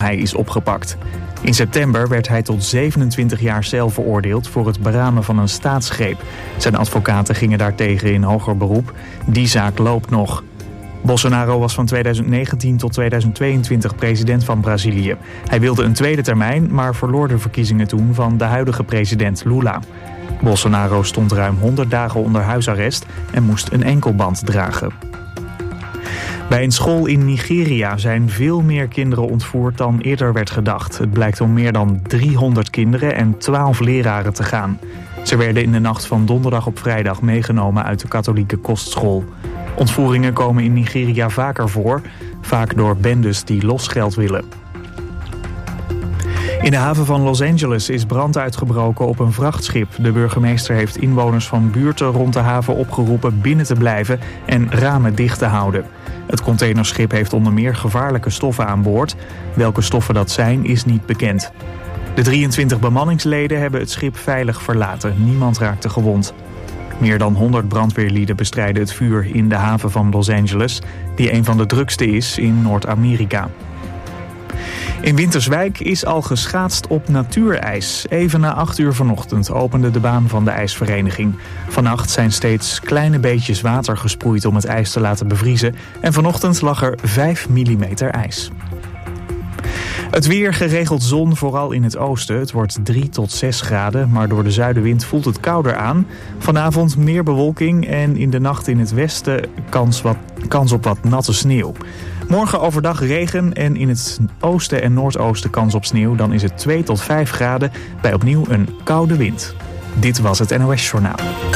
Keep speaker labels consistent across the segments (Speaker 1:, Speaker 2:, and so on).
Speaker 1: hij is opgepakt. In september werd hij tot 27 jaar cel veroordeeld voor het beramen van een staatsgreep. Zijn advocaten gingen daartegen in hoger beroep. Die zaak loopt nog. Bolsonaro was van 2019 tot 2022 president van Brazilië. Hij wilde een tweede termijn, maar verloor de verkiezingen toen van de huidige president Lula. Bolsonaro stond ruim 100 dagen onder huisarrest en moest een enkelband dragen. Bij een school in Nigeria zijn veel meer kinderen ontvoerd dan eerder werd gedacht. Het blijkt om meer dan 300 kinderen en 12 leraren te gaan. Ze werden in de nacht van donderdag op vrijdag meegenomen uit de katholieke kostschool. Ontvoeringen komen in Nigeria vaker voor, vaak door bendes die losgeld willen. In de haven van Los Angeles is brand uitgebroken op een vrachtschip. De burgemeester heeft inwoners van buurten rond de haven opgeroepen binnen te blijven en ramen dicht te houden. Het containerschip heeft onder meer gevaarlijke stoffen aan boord. Welke stoffen dat zijn, is niet bekend. De 23 bemanningsleden hebben het schip veilig verlaten. Niemand raakte gewond. Meer dan 100 brandweerlieden bestrijden het vuur in de haven van Los Angeles, die een van de drukste is in Noord-Amerika. In Winterswijk is al geschaatst op natuurijs. Even na 8 uur vanochtend opende de baan van de ijsvereniging. Vannacht zijn steeds kleine beetjes water gesproeid om het ijs te laten bevriezen. En vanochtend lag er 5 mm ijs. Het weer, geregeld zon, vooral in het oosten. Het wordt 3 tot 6 graden, maar door de zuidenwind voelt het kouder aan. Vanavond meer bewolking en in de nacht in het westen kans op wat natte sneeuw. Morgen overdag regen en in het oosten en noordoosten kans op sneeuw. Dan is het 2 tot 5 graden bij opnieuw een koude wind. Dit was het NOS Journaal.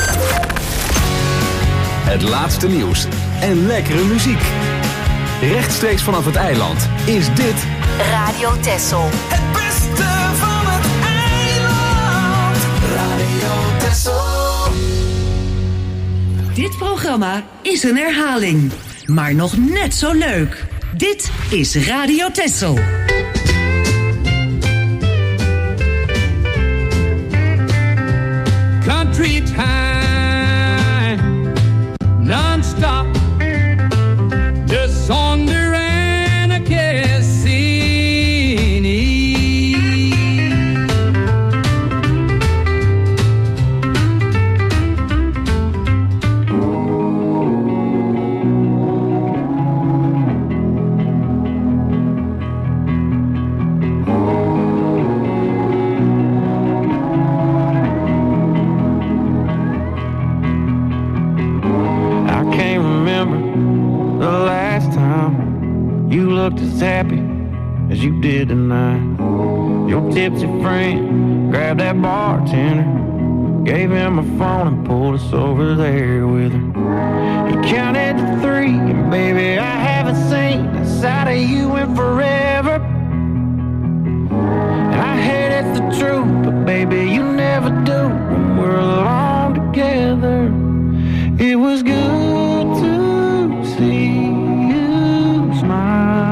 Speaker 2: Het laatste nieuws en lekkere muziek. Rechtstreeks vanaf het eiland is dit
Speaker 3: Radio Texel.
Speaker 4: Het beste van het eiland. Radio Texel.
Speaker 5: Dit programma is een herhaling, maar nog net zo leuk. Dit is Radio Texel.
Speaker 6: Country time, non-stop, just Sonder and a Cassini.
Speaker 7: Looked as happy as you did tonight. Your tipsy friend grabbed that bartender, gave him a phone and pulled us over there with her. He counted to 3 and baby I haven't seen a side of you in forever. And I hate it's the truth, but baby you never do when we're alone together. It was good to see you smile.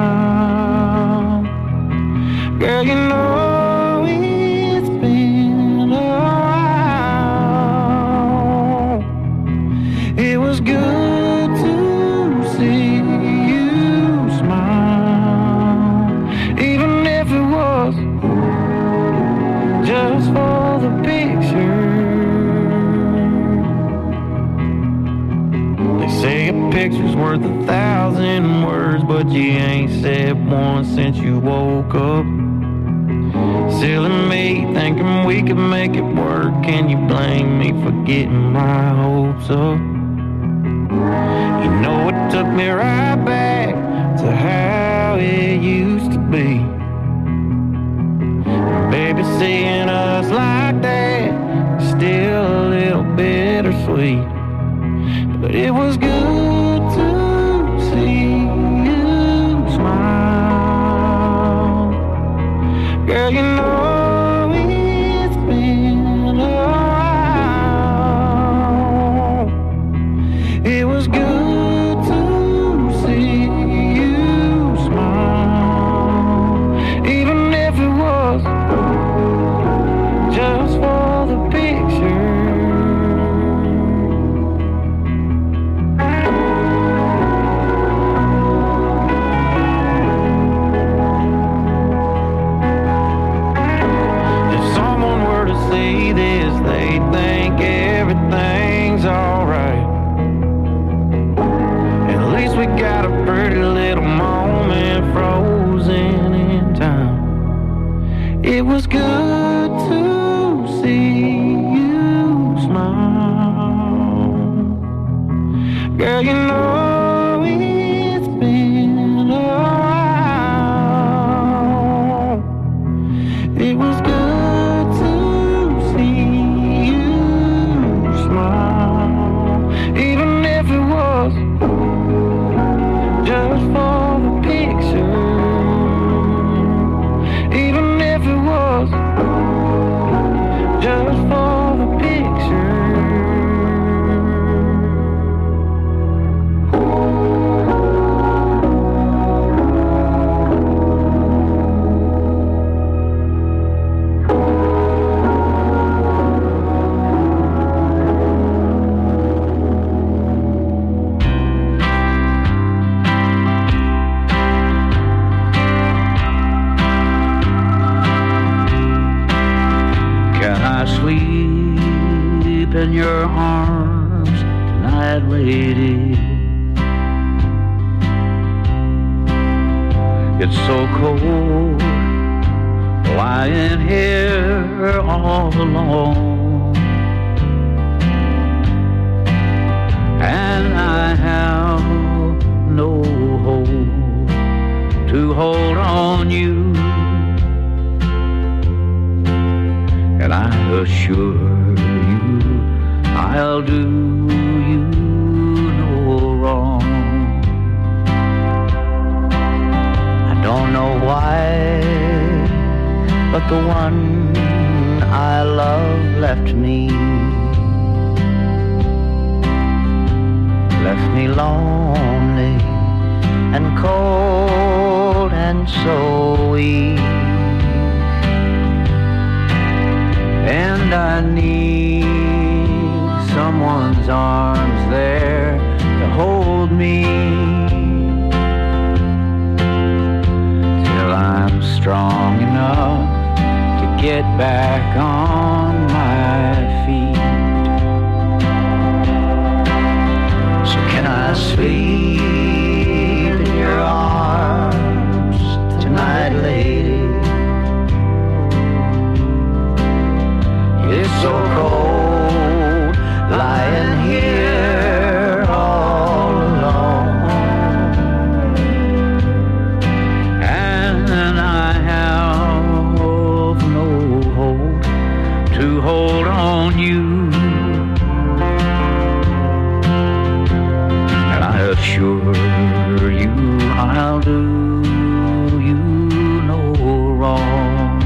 Speaker 7: Girl, you know it's been a while. It was good to see you smile, even if it was just for the picture. They say a picture's worth 1,000 words, but you ain't said one since you woke up. Silly me, thinking we could make it work. Can you blame me for getting my hopes up? You know it took me right back to how it used to be. And baby, seeing us like that is still a little bittersweet. But it was good to see you smile. Girl, you know it's been a while. It was good to see you smile, even if it was just for the picture. just for the picture. In your arms tonight, lady. It's so cold lying here all alone, and I have no hope to hold on you, and I assure you I'll do you no wrong. I don't know why, but the one I love left me lonely and cold and so weak, and I need someone's arms there to hold me till I'm strong enough to get back on my feet. So can I sleep in your arms tonight, lady? It's so cold lying here all alone, and I have no hope to hold on you, and I assure you I'll do you no wrong.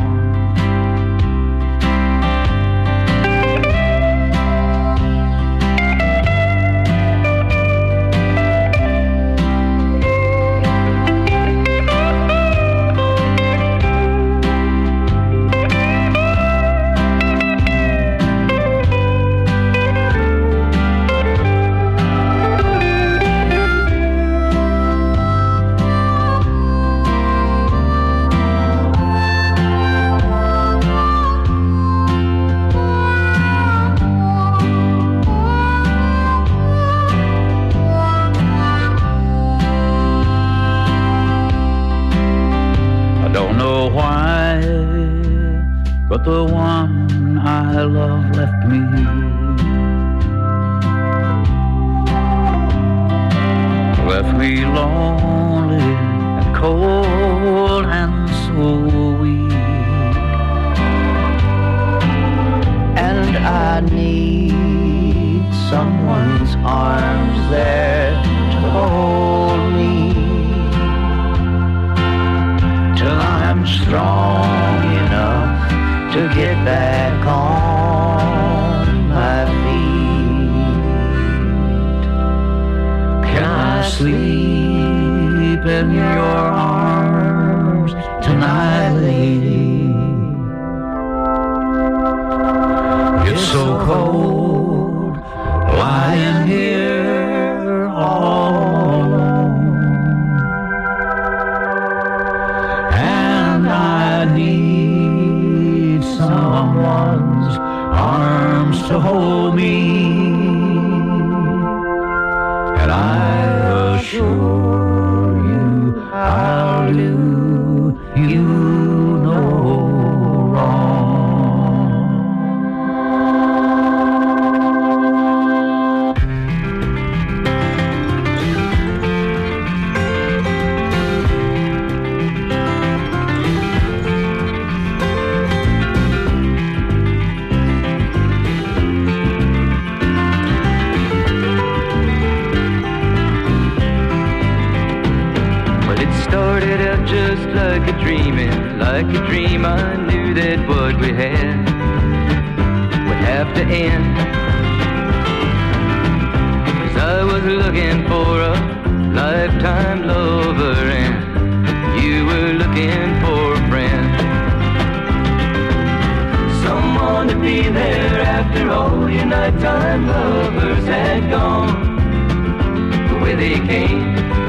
Speaker 7: But the one I love left me lonely and cold and so weak, and I need someone's arms there to hold me till I'm strong enough to get back on my feet. Can I sleep in your arms tonight, lady? It's so cold lying here all alone, and I need someone's arms to hold me, and I assure you I'll do you no wrong.
Speaker 3: Started out just like a dream I knew
Speaker 7: that what we had would have to end. 'Cause I was looking for a lifetime lover and you were looking for a friend. Someone to be there after all your nighttime lovers had gone the way they came.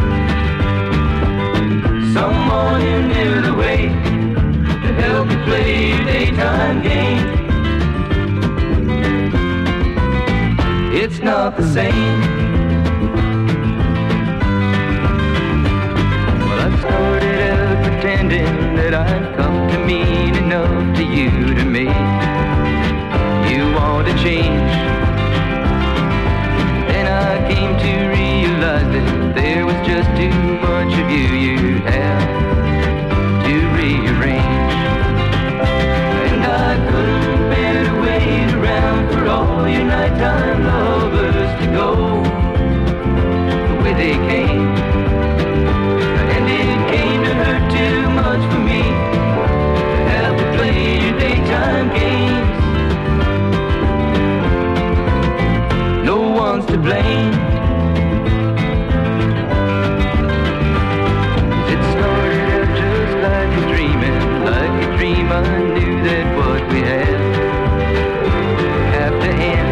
Speaker 7: Someone who knew the way to help you play your daytime game. It's not the same. Well, I started out pretending that I'd come to mean enough to you to me. You want to change. Then I came to realize that there was just too much of you you'd have to rearrange. And I couldn't bear to wait around for all your nighttime lovers to go the way they came. And it came to hurt too much for me to have to play your daytime games. No one's to blame. It started out just like a dreaming, like a dream. I knew that what we had would have to end.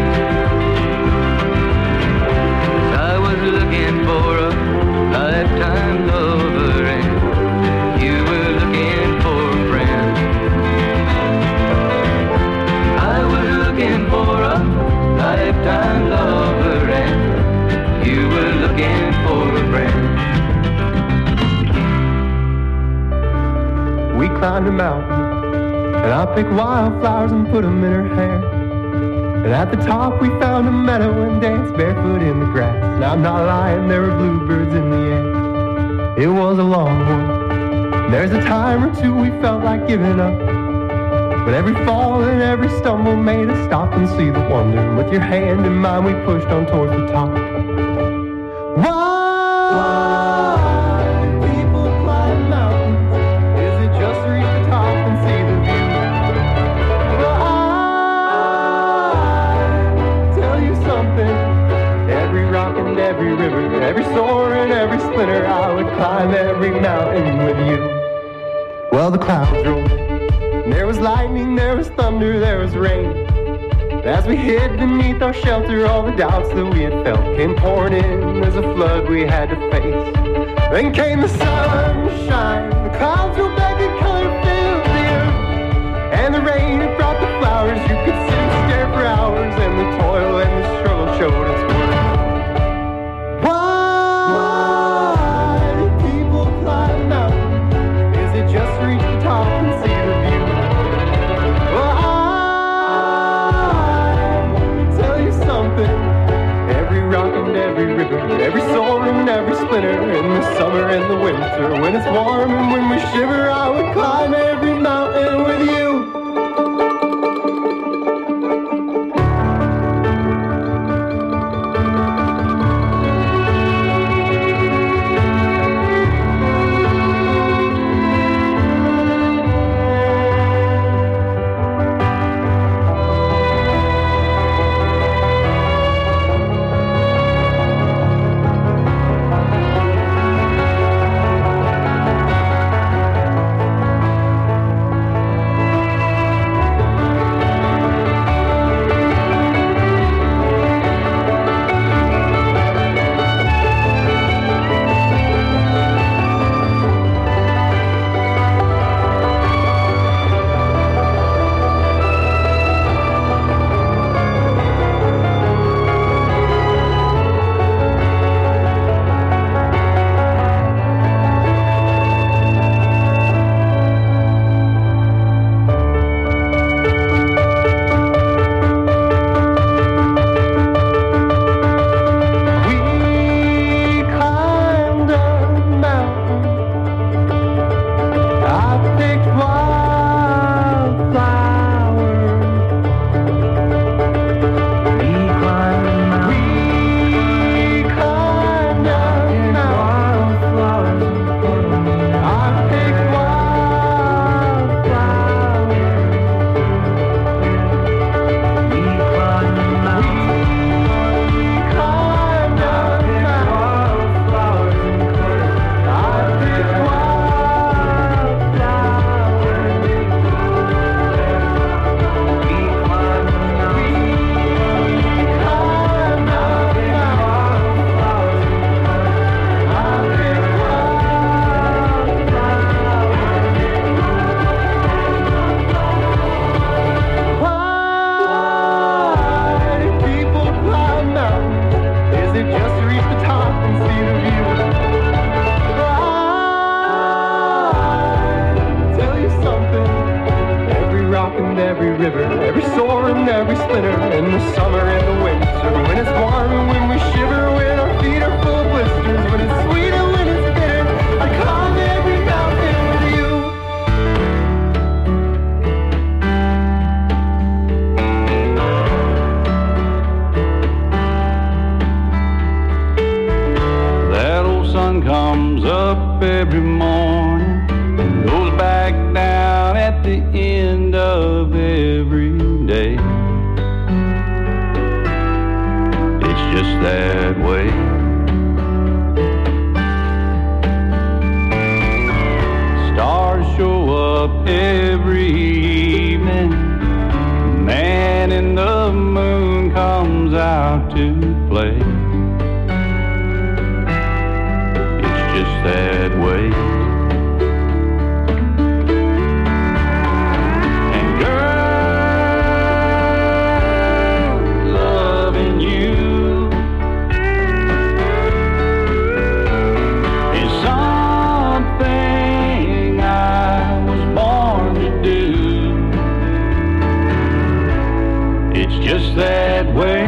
Speaker 7: 'Cause I was looking for a lifetime lover and you were looking for a friend. I was looking for a lifetime lover and you were looking for a friend.
Speaker 3: We climbed a mountain, and I picked wildflowers and put them in her hair. And at the top we found a meadow and danced barefoot in the grass. And I'm not lying, there were bluebirds in the air. It was a long one. There's a time or two we felt like giving up, but every fall and every stumble made us stop and see the wonder. And with your hand in mine we pushed on towards the top. Why people climb mountains? Is it just to reach the top and see the view? Well, I tell you something. Every rock and every river, every sword and every splinter, I would climb every mountain with you. Well, the clouds rolled in. There was lightning, there was thunder, there was rain. As we hid beneath our shelter, all the doubts that we had felt came pouring in as a flood we had to face. Then came the sunshine, the clouds rolled back and color filled the earth. And the rain, it brought the flowers, you could sit and stare for hours, and the toil and the struggle showed its worth. Why do people climb mountains? Is it just to reach the top and see the view? Well, I tell you something. Every rock and every river, every sword and every splinter, in the summer and the winter, when it's warm and when we shiver, I would and every splinter, in the summer and the winter, when it's warm and when we shiver, when our feet are full of blisters, when it's sweet and when it's bitter, I climb every mountain with you.
Speaker 7: That old sun comes up every morning and goes back down at the end of every day. It's just that way. Stars show up every evening. Man in the moon comes out to play. It's just that way. Just that way.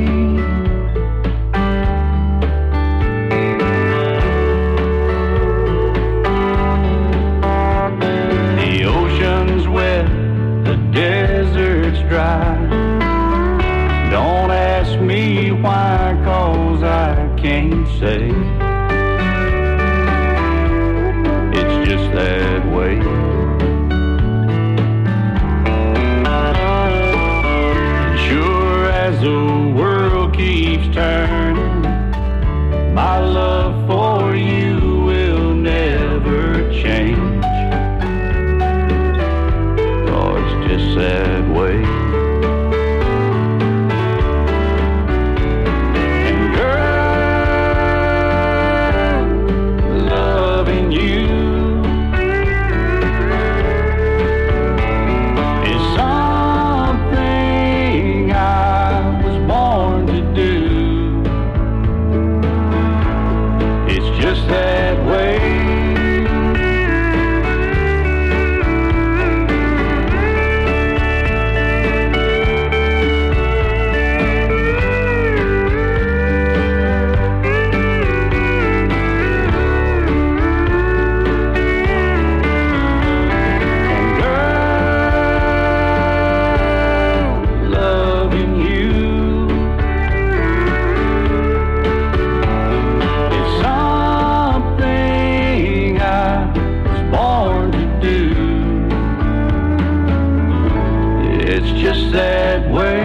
Speaker 7: The ocean's wet, the desert's dry. Don't ask me why, 'cause I can't say. It's just that way. As the world keeps turning, my love for you will never change. Oh, it's just that way. And girl, loving you is something I born to do. It's just that way. Just that way.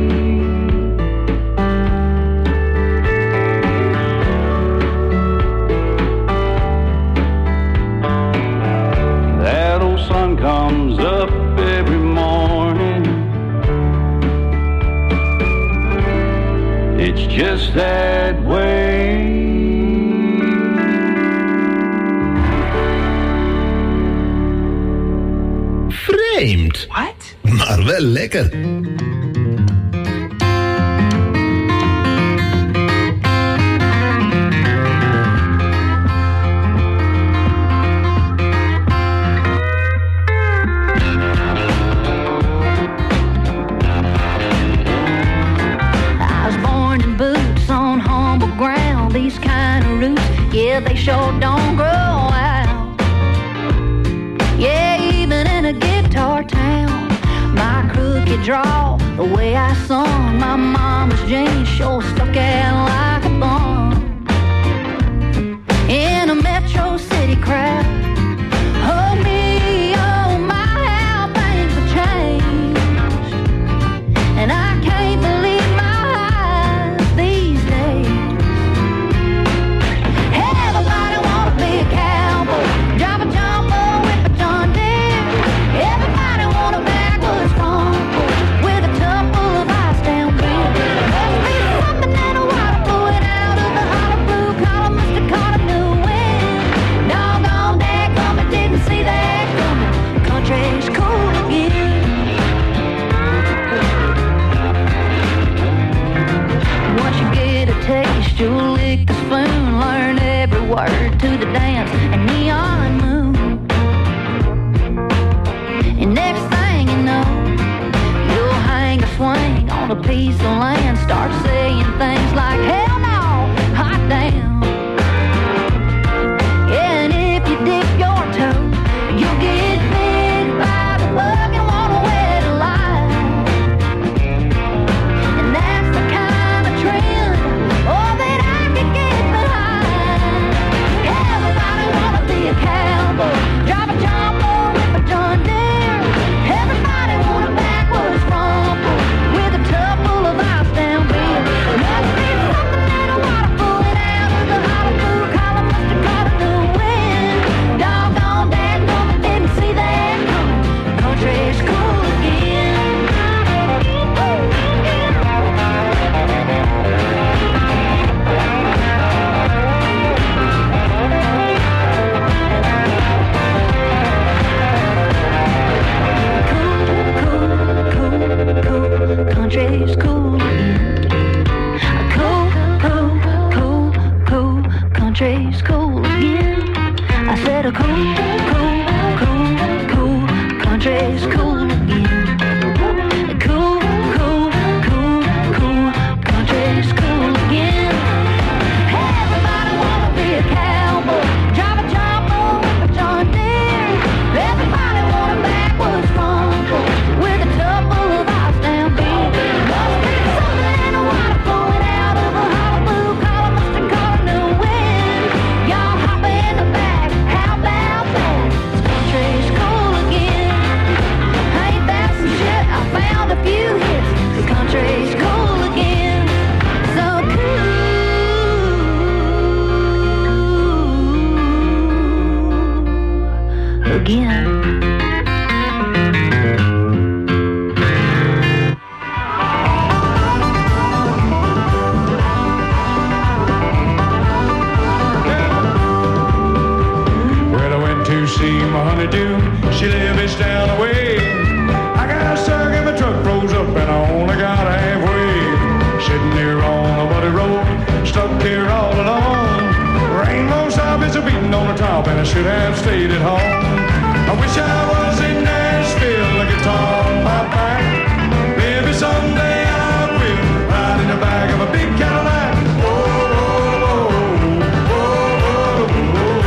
Speaker 7: That old sun comes up every morning. It's just that way.
Speaker 8: Vreemd.
Speaker 5: What?
Speaker 8: Maar wel lekker.
Speaker 9: These kind of roots, yeah, they sure don't grow out. Yeah, even in a guitar town, my crooked draw, the way I sung, my mama's jeans sure stuck out like a bomb. In a metro city crowd, oh me, oh my, how things have changed. And I can't believe my eyes these days. Everybody wanna be a cowboy, drive a jumper, whip a John Deere. Everybody want a backwoods farm with a tub full of ice down beer. Must be something in the water flowing out of the hollow blue collar. Must have caught a new wind. Doggone dadgummit, didn't see that coming. Country's cool again. Once you get a taste, you'll lick the spoon, learn every word to the dance and neon moon. And next thing you know, you'll hang a want a piece of land, start saying things like, hell no, hot damn. Yeah, and if you dip your toe, you'll get bit by the bug and wanna wet a lie. And that's the kind of trend, oh, that I could get behind. Everybody wanna be a cowboy, drive a jumbo, whip a John Deere. Everybody want a backwards rumble with a tub full of ice down beer. Must be something in the water pulling out of the hollow blue collar. Must have caught a new wind. Doggone dadgummit, didn't see that coming. Country's cool again. Country's cool again. Cool, country's cool again. I said a cool, country's cool again. Cool, country's cool again. Everybody wanna be a cowboy, drive a jumbo, whip a John Deere. Everybody want a backwards rumble with a tub full of ice down beer. Must be something in the water flowing out of a hollow blue collar. Must have caught a new wind. Y'all hop in the back, how about that? Country's cool again. Ain't that some shit? I found a few hits. The country's cool again. So cool again.
Speaker 6: Well, I went to see my honeydew. She lives down the way. I got stuck and my truck froze up and I only got halfway. Sitting there on a muddy road, stuck here all alone. Rain won't stop, it's a beating on the top and I should have stayed at home. I wish I was in Nashville, a guitar on my back. Maybe someday I will ride in the back of a big Cadillac. Whoa, whoa, whoa, whoa, whoa,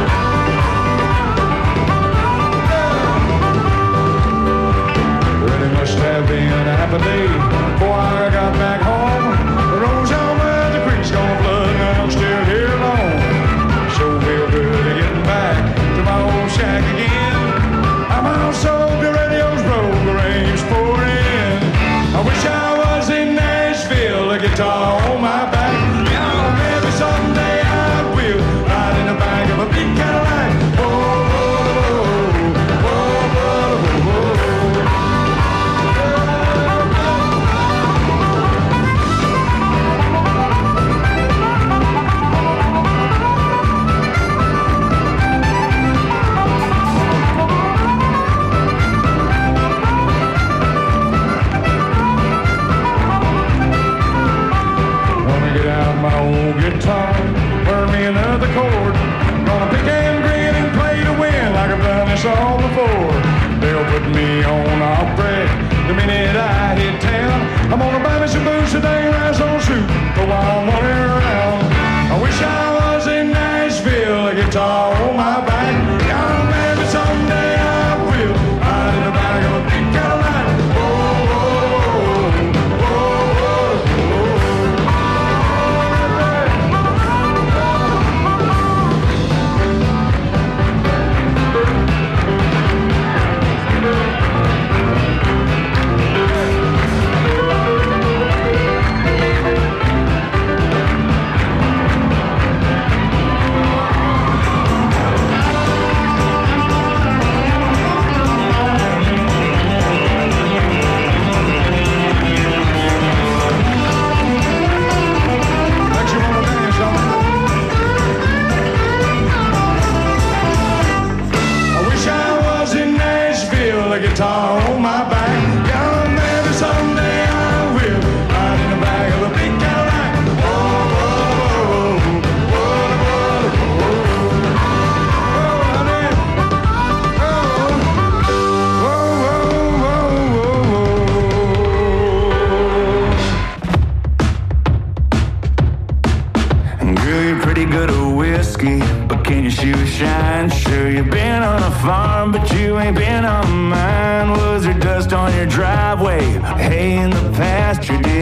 Speaker 6: whoa. Well, it must have been a half a day before I got back home. The road's on where the creek's gonna flood and I'm still here alone. So feel good getting back to my old shack again. I'm out so the radio's broke, the rain's pouring in. I wish I was in Nashville, a guitar on my back. Yeah, maybe someday I will ride in the back of a big Cadillac. Whoa, whoa, whoa, whoa, whoa, whoa. My old guitar, burn me another chord. Gonna pick and grin and play to win like I've done this all before. They'll put me on opera the minute I hit town. I'm gonna buy me some boots, a dang rice on soup for while I'm running around. I wish I was in Nashville, a guitar on my back. Yeah, maybe someday I will ride in the back of a big Cadillac. Whoa, whoa, whoa, whoa, whoa. Guitar on my back, yeah, maybe someday I will ride in the back of a big Cadillac. Whoa, whoa, whoa, whoa, whoa, whoa, whoa, whoa, whoa, whoa, whoa, whoa.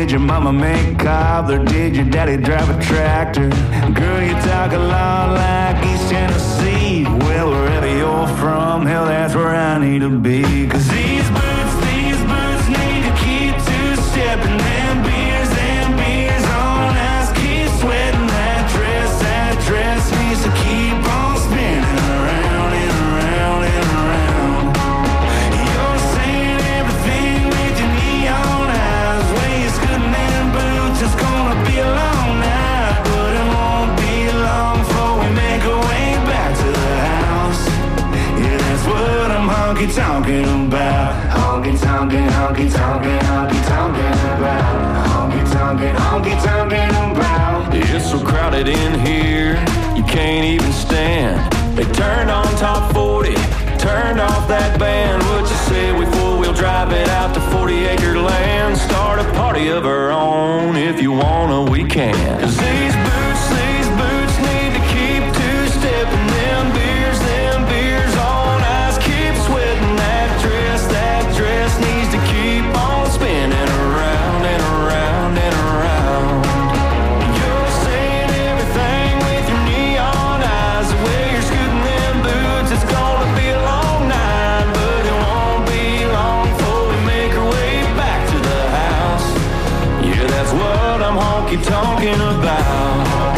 Speaker 10: Did your mama make cobbler? Did your daddy drive a tractor? Girl, you talk a lot like East Tennessee. Well, wherever you're from, hell, that's where I need to be. Cause these boots need to keep two-stepping. Them beers on us. Keep sweating that dress needs to keep on spinning around and around and around. You're saying everything with your neon eyes. Way you're scooting them boots, it's gonna be a long night, but it won't be long before we make our way back to the house. Yeah, that's what I'm honky-tonking about. Honky-tonking, honky-tonking, honky-tonking about. Honky-tonking, honky-tonking about.
Speaker 11: It's so crowded in here, you can't even stand. They turned on top 40, turned off that band. What you say we four-wheel drive it out to 40-acre land? Start a party of our own, if you wanna, we can. Cause these boots need to keep two-stepping. Them beers on ice. Keep sweating that dress needs to keep on spinning around and around and around. You're saying everything with your neon eyes. The way you're scooting them boots, it's gonna be a long night, but it won't be long before we make our way back to the house. Yeah, that's what I'm honky-tonking about.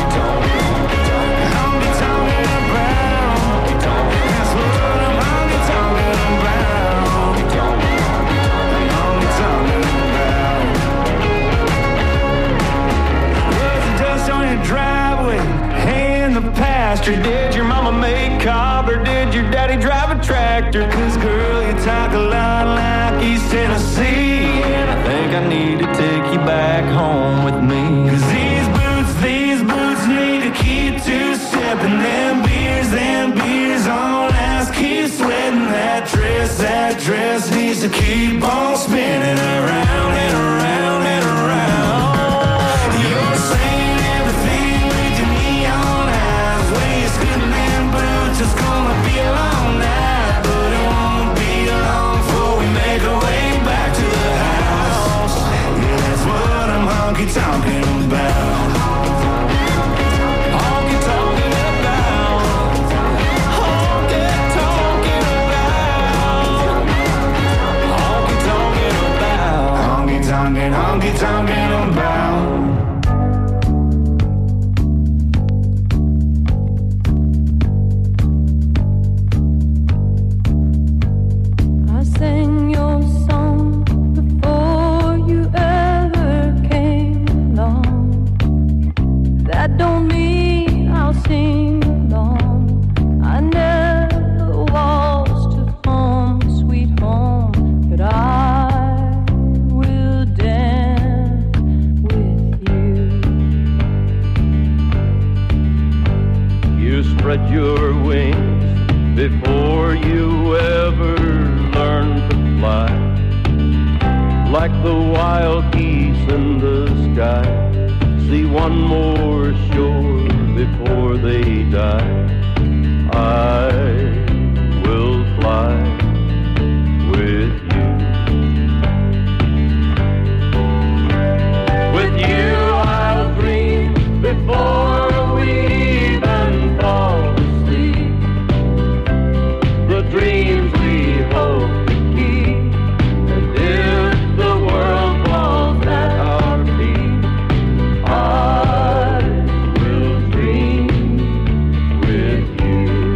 Speaker 11: Honky-tonking about. That's what I'm honky-tonking about. Honky-tonking about. Was the dust on your driveway? Hay in the pasture? Did your mama make cob or did your daddy drive a tractor? Cause girl, you talk a lot like East Tennessee, and I think I need to take you back home with me. Cause these boots need to keep two-stepping. Them beers on ice. Keep sweating that dress needs to keep on spinning around and around and around. You're saying everything with your neon eyes. Way you're scooting them boots, it's gonna be a long night, but it won't be long before we make our way back to the house. Yeah, that's what I'm honky-tonking about. Honky-tonking about. Honky-tonking about. Honky-tonking about. Honky-tonking about.
Speaker 12: I sang your song before you ever came along. That don't mean I'll sing along. I never was to home, sweet home, but I will dance with you.
Speaker 7: You spread your wings before you ever learned to fly, like the wild geese in the sky. See one more shore before they die. I will fly with you. With you I'll dream before we even fall asleep. The dreams we hope to keep. And if the world falls at our feet, I will dream with you.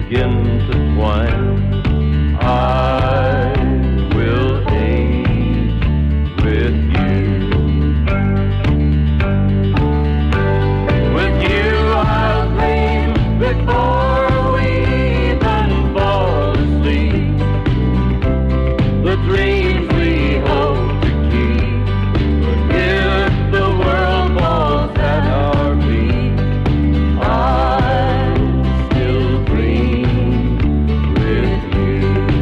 Speaker 13: begin to twine. I will age with you. With you I'll dream before we even fall asleep. The dreams we hope to keep. But if the world falls at our feet, I still dream with you.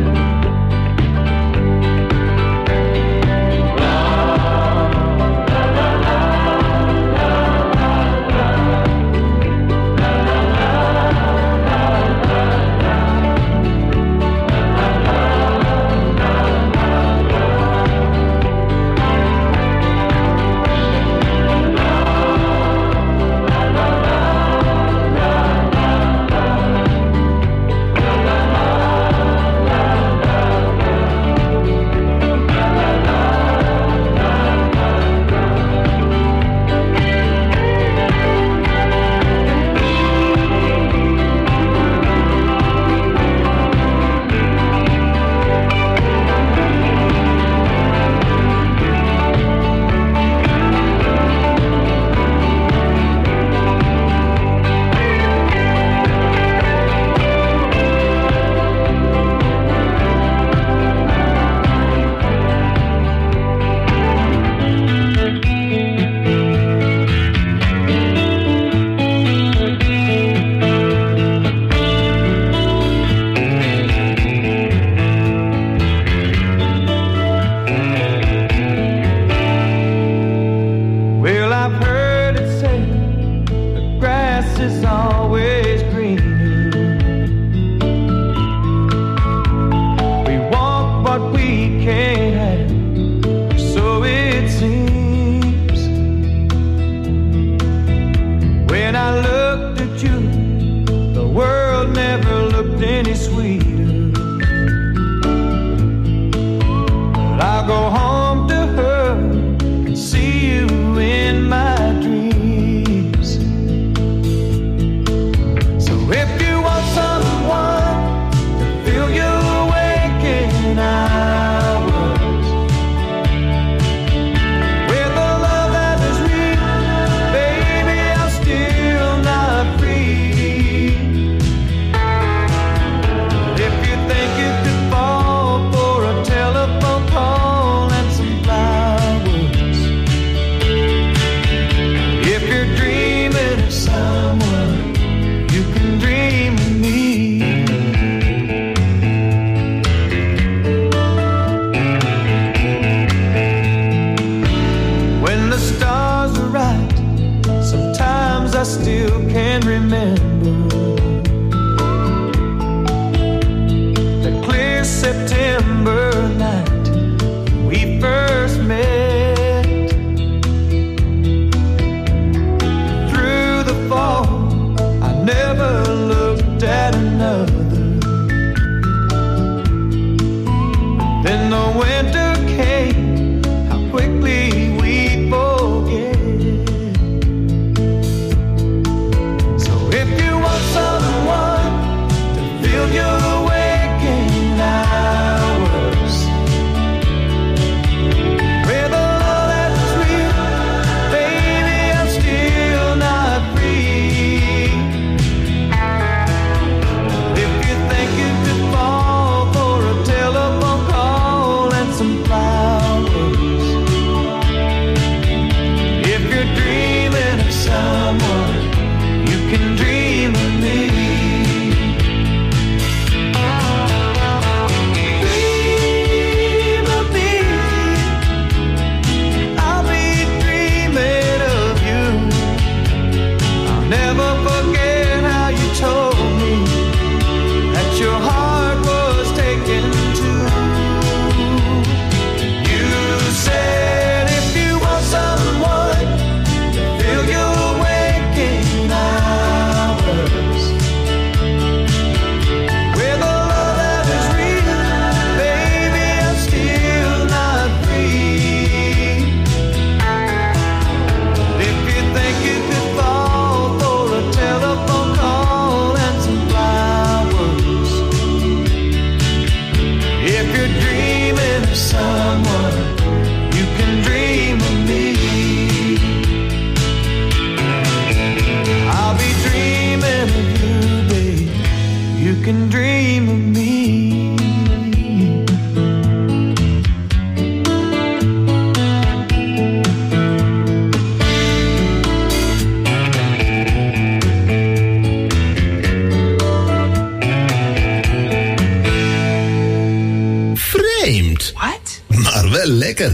Speaker 13: Well, I've heard it say the grass is always greener. We want what we can't have, so it seems. When I looked at you, the world never looked any sweeter. But I'll go home to her and see you in my dreams. So if you want someone to fill your waking hours with a love that is real, baby, I'm still not free. If you think you could fall for a telephone call and some flowers, if you're dreaming of someone, you can dream of me. When the stars are right, sometimes I still can remember the clear September night we first met. Through the fall, I never looked at another. Then the winter came, how quickly we forget. So if you want someone to fill your waking hours
Speaker 8: wel lekker.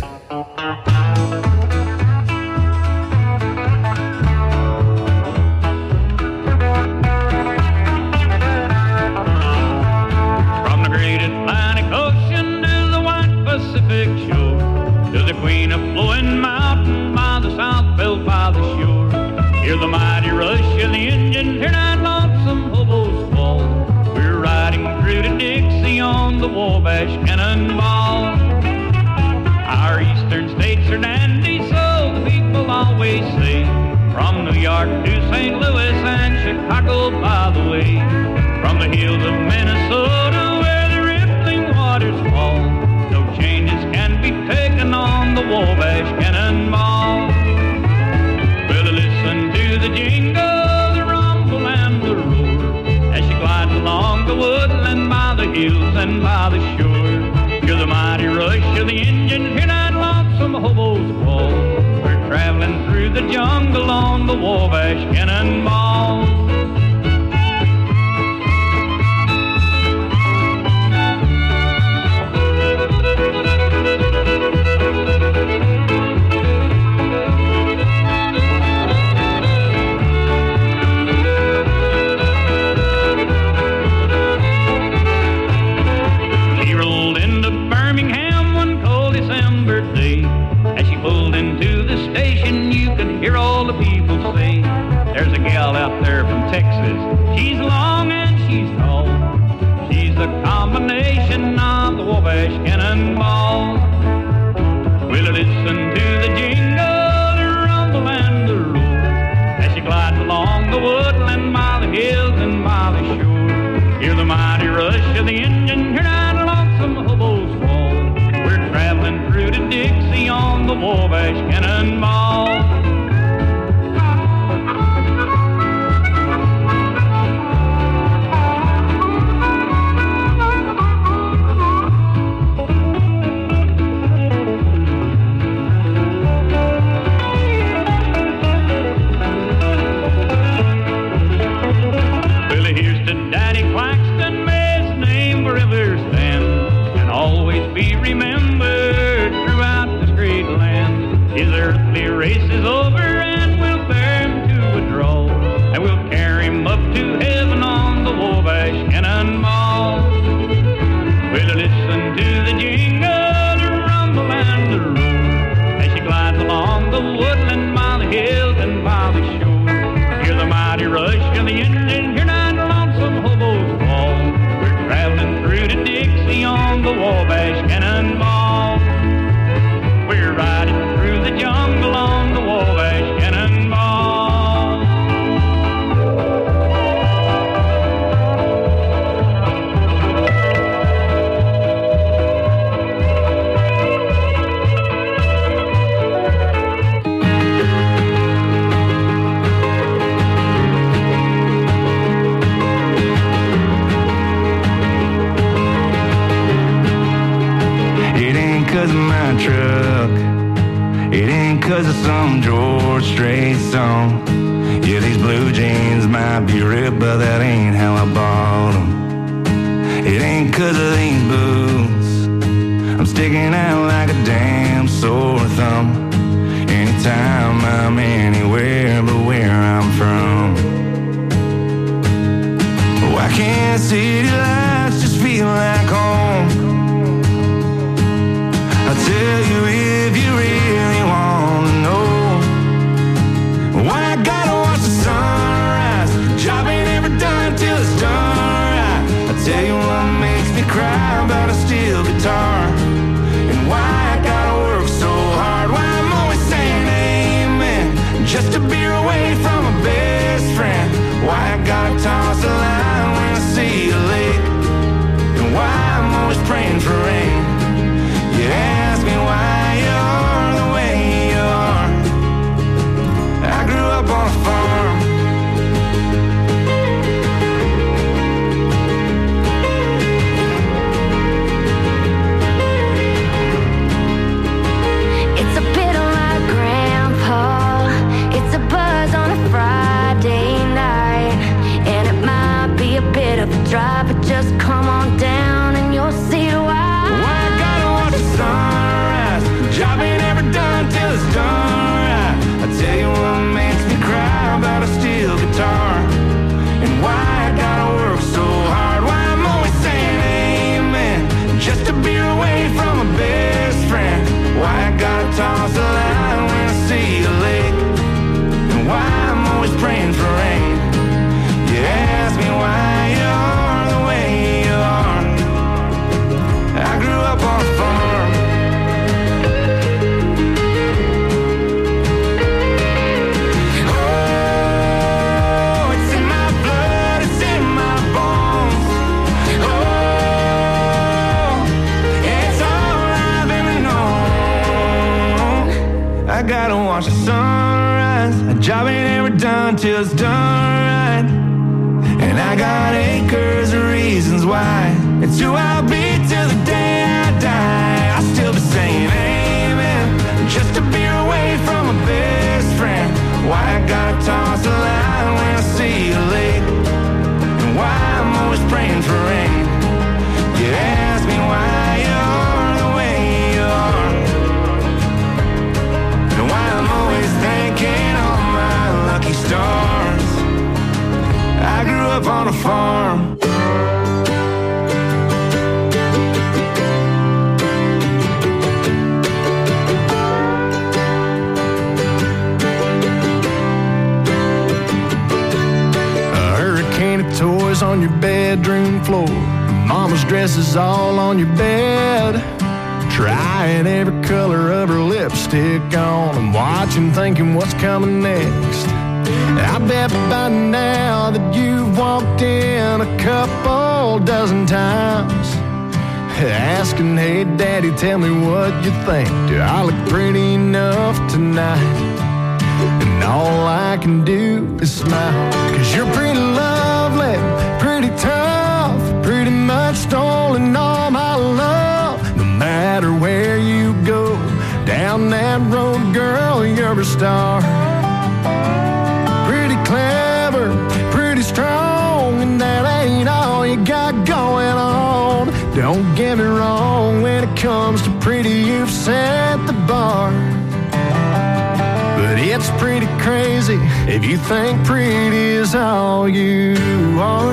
Speaker 7: From the great Atlantic Ocean to the white Pacific shore, to the Queen of Flowing Mountain by the South Belt by the shore. Hear the mighty rush of the engine, hear that lonesome hobo's fall. We're riding through to Dixie on the Wabash Cannonball. Our eastern states are dandy, so the people always say. From New York to St. Louis and Chicago, by the way. From the hills of Minnesota where the rippling waters fall, no changes can be taken on the Wabash Cannonball. Well, listen to the jingle, the rumble and the roar, as she glides along the woodland by the hills and by the shore. Hear the mighty rush of the engine, hear that lonesome hobo's call. We're traveling through the jungle on the Wabash Cannonball. Hear all the people say, there's a gal out there from Texas. She's long and she's tall. She's a combination of the Wabash Cannonball. We'll listen to the jingle, the rumble and the roar, as she glides along the woodland by the hills and by the shore. Hear the mighty rush of the engine, hear that lonesome hobo's fall. We're traveling through to Dixie on the Wabash Cannonball. Remembered throughout this great land. His earthly race is over and we'll bear him to a draw, and we'll carry him up to heaven on the Wabash Cannonball. We'll listen to the jingle, the rumble and the roar, as she glides along the woodland by the hills and by the shore. Hear the mighty rush of the engine, hear that lonesome hobo's call. We're traveling through to Dixie on the Wabash Cannonball. We're riding through the jungle on the Wabash Cannonball.
Speaker 10: It ain't 'cause of my truck, it ain't 'cause of some George Strait song. Yeah, these blue jeans might be ripped, but that ain't how I bought them. It ain't 'cause of these boots, I'm sticking out like a damn sore thumb. Anytime I'm anywhere but where I'm from. Why can't city lights just feel like home? I'll tell you if you really want to know. Why I gotta watch the sunrise, job ain't ever done till it's done right. I'll tell you what makes me cry about a steel guitar, and why I gotta work so hard, why I'm always saying amen, just to be
Speaker 11: done till it's done right. And I got acres of reasons why. It's who I'll be till the day I die. I'll still be saying amen, just to be away from my best friend. Why I gotta toss the line when I see you late, and why I'm always praying for rain. You ask me why you're the way you are, and why I'm always thanking all my lucky stars. I grew up on a farm. Toys on your bedroom floor, mama's dresses all on your bed, trying every color of her lipstick on and watching, thinking what's coming next. I bet by now that you've walked in a couple dozen times, asking, hey daddy, tell me what you think. Do I look pretty enough tonight? And all I can do is smile, 'cause you're pretty lovely, pretty tough, pretty much stolen all my love. No matter where you go, down that road, girl, you're a star. Pretty clever, pretty strong, and that ain't all you got going on. Don't get me wrong, when it comes to pretty, you've set the bar. But it's pretty crazy if you think pretty is all you are.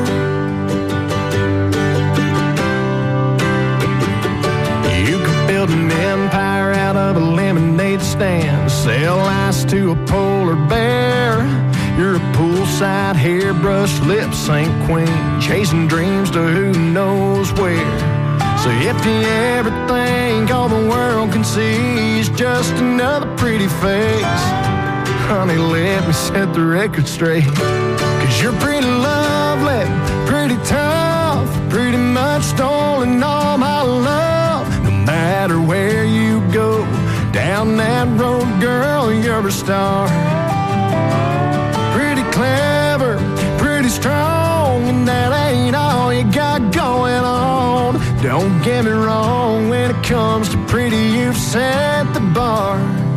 Speaker 11: You could build an empire out of a lemonade stand, sell ice to a polar bear. You're a poolside hairbrush lip sync queen, chasing dreams to who knows where. So if you ever think all the world can see is just another pretty face, honey, let me set the record straight. 'Cause you're pretty lovely, pretty tough, pretty much stolen all my love. No matter where you go, down that road, girl, you're a star. Pretty clever, pretty strong, and that ain't all you got going on. Don't get me wrong, when it comes to pretty, you've set the bar.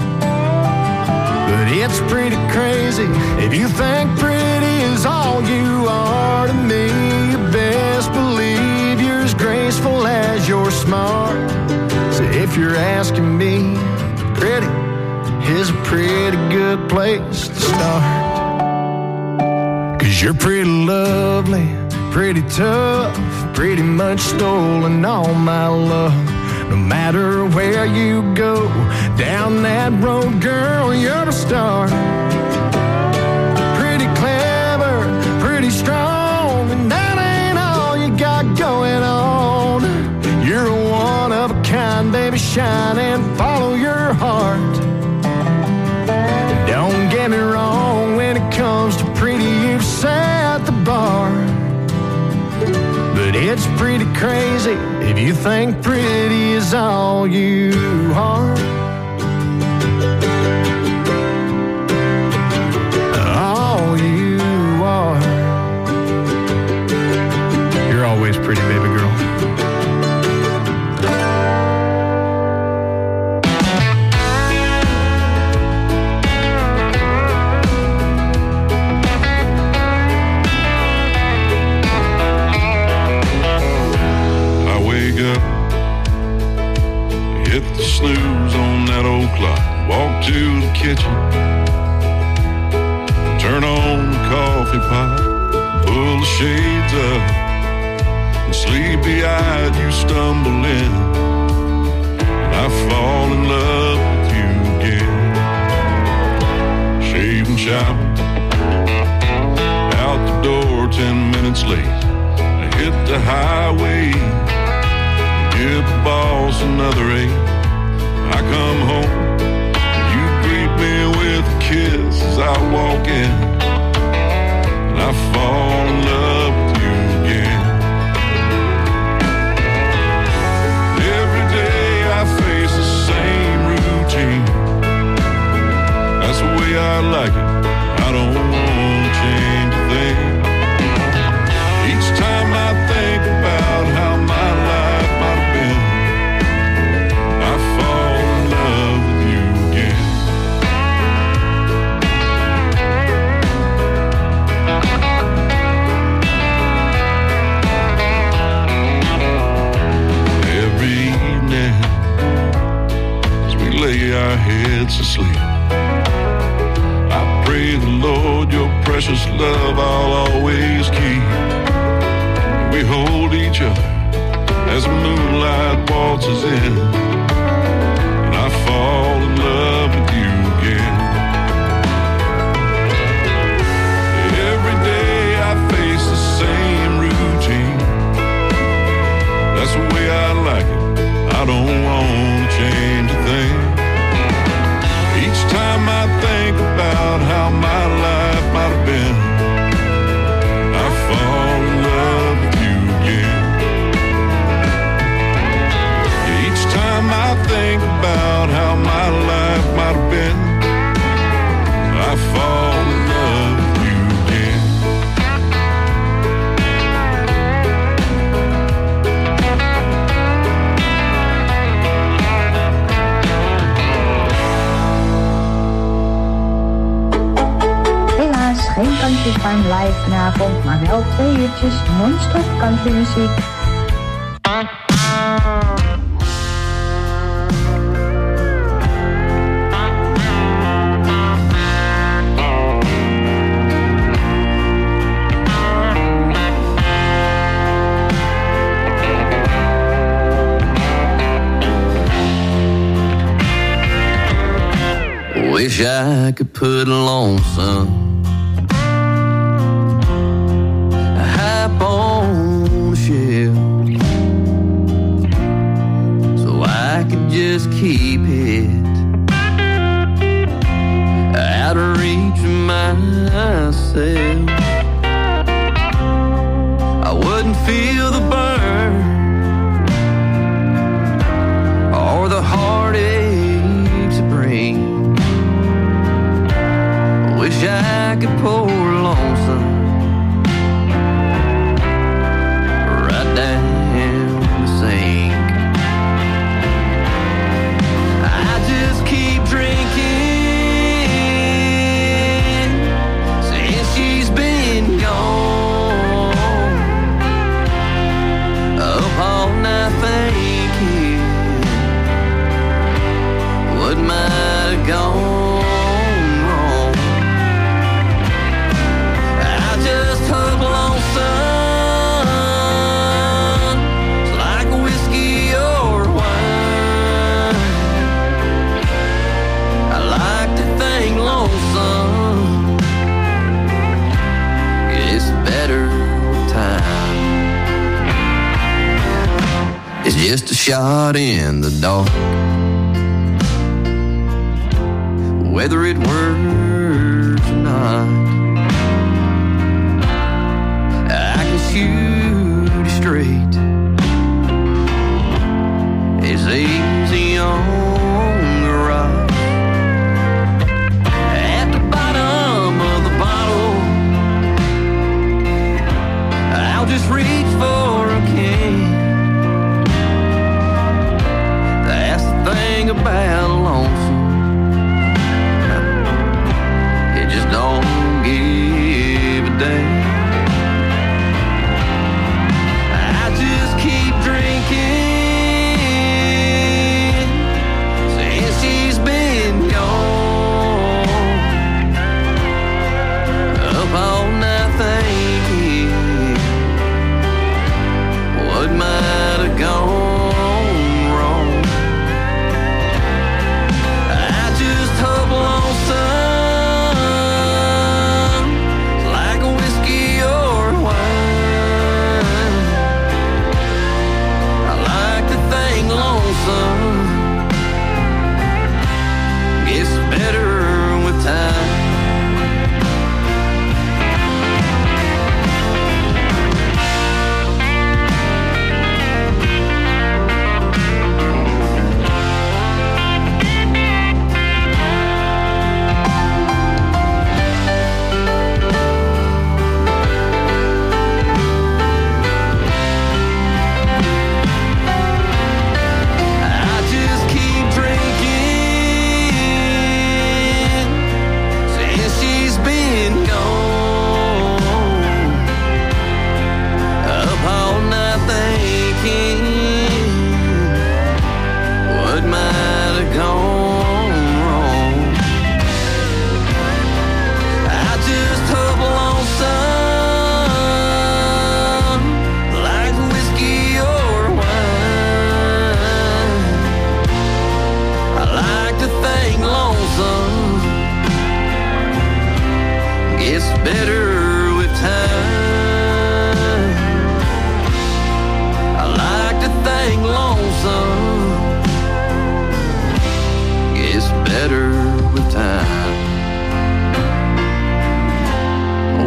Speaker 11: But it's pretty crazy if you think pretty is all you are to me. You best believe you're as graceful as you're smart. So if you're asking me, pretty is a pretty good place to start. 'Cause you're pretty lovely, pretty tough, pretty much stolen all my love. No matter where you go, down that road, girl, you're a star. Pretty clever, pretty strong, and that ain't all you got going on. You're a one of a kind, baby, shine and follow your heart. Don't get me wrong, when it comes to pretty, you've set the bar. But it's pretty crazy if you think pretty is all you are. All you are. You're always pretty, baby girl.
Speaker 6: Hit the snooze on that old clock, walk to the kitchen, turn on the coffee pot, pull the shades up, and sleepy-eyed you stumble in, and I fall in love with you again. Shave and shower, out the door 10 minutes late, I hit the highway, give the boss another 8. I come home, you greet me with a kiss as I walk in, and I fall in love with you again. Every day I face the same routine, that's the way I like it, I don't love I'll always keep. We hold each other as the moonlight waltzes in, and I fall in love with you again. Every day I face the same routine. That's the way I like it. I don't want to change a thing. Each time I think about how my life might have been, I fall in love with you again. Each time I think about how my life might have been, I fall in love with you again.
Speaker 14: Helaas geen Country Time live vanavond, maar wel 2 uurtjes non-stop country muziek.
Speaker 15: Wish I could put a lonesome hype on a shelf so I could just keep it out of reach of myself. I wouldn't feel the burn or the heartache to bring. Wish I could pour lonesome right down the sink. I just keep drinking since she's been gone. Up all night thinking what might have gone. It's just a shot in the dark. Whether it works or not, I can shoot it straight. It's easy on the rock. At the bottom of the bottle, I'll just reach for a can. Thing about lonesome, it just don't give a damn. I just keep drinking since she's been gone. Up all night thinking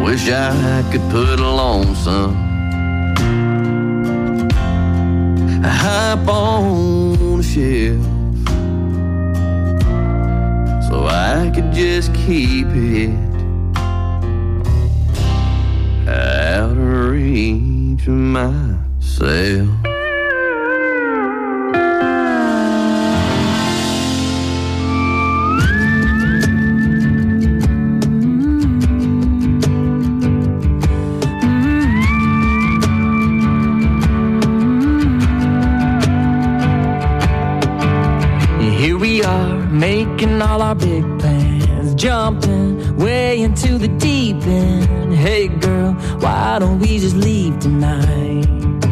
Speaker 15: wish I could put a lonesome up on a shelf so I could just keep it out of reach of myself.
Speaker 16: Making all our big plans, jumping way into the deep end. Hey girl, why don't we just leave tonight?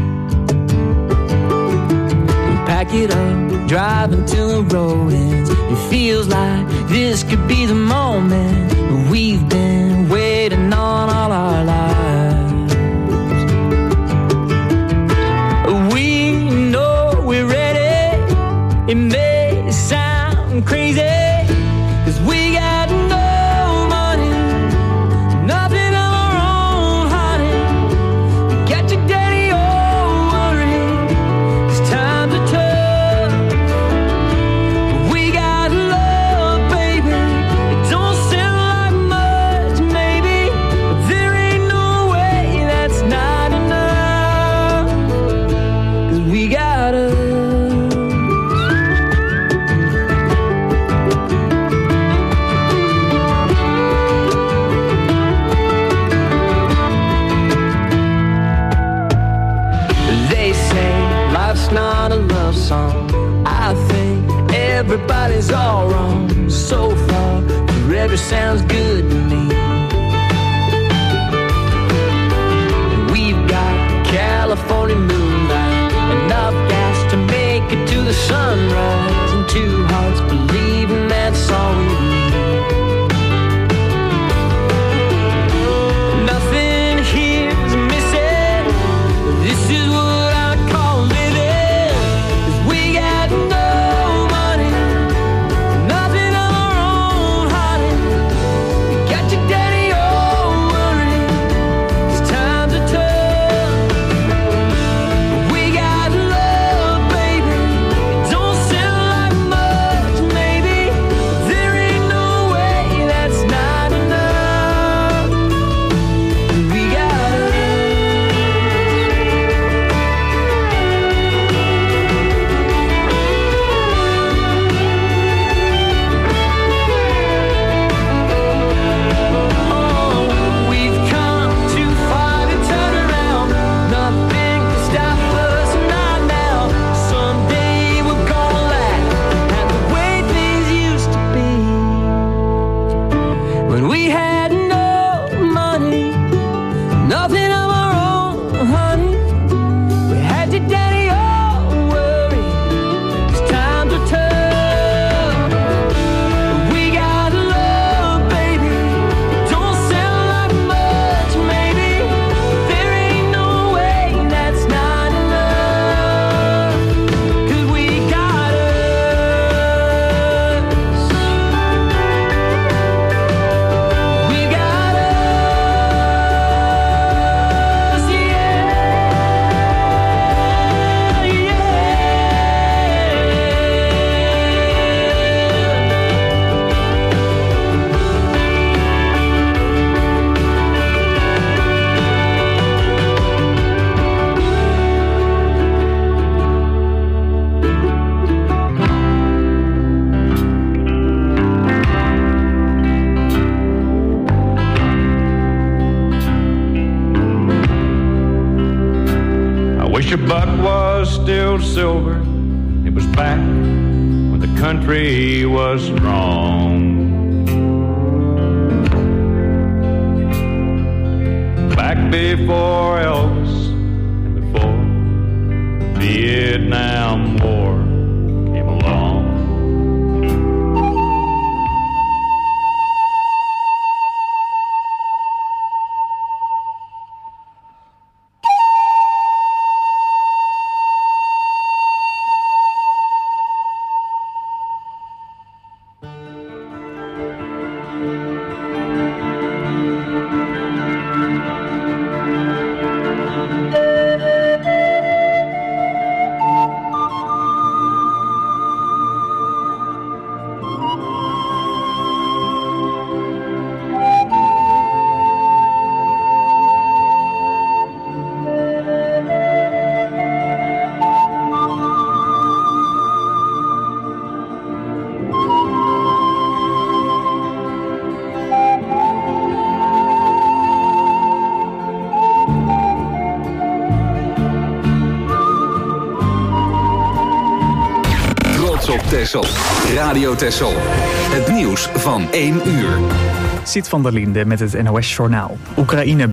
Speaker 16: We pack it up, drive until the road ends. It feels like this could be the moment we've been waiting on all our lives. We know we're ready. It may sound crazy, 'cause we got no money, nothing of our own, honey. We got your daddy all worried, 'cause times are tough. We got love, baby. It don't sound like much, maybe, but there ain't no way that's not enough, 'cause we got us. Not a love song. I think everybody's all wrong so far. Forever sounds good to me. And we've got California moonlight, enough gas to make it to the sunrise, and two hearts believing that's all we need. Nothing here's missing. This is what I call living.
Speaker 6: Your buck was still silver. It was back when the country was strong. Back before Elvis and before the Vietnam War came along.
Speaker 2: Texel. Radio Texel. Het nieuws van 1 uur.
Speaker 1: Siet van der Linde met het NOS Journaal. Oekraïne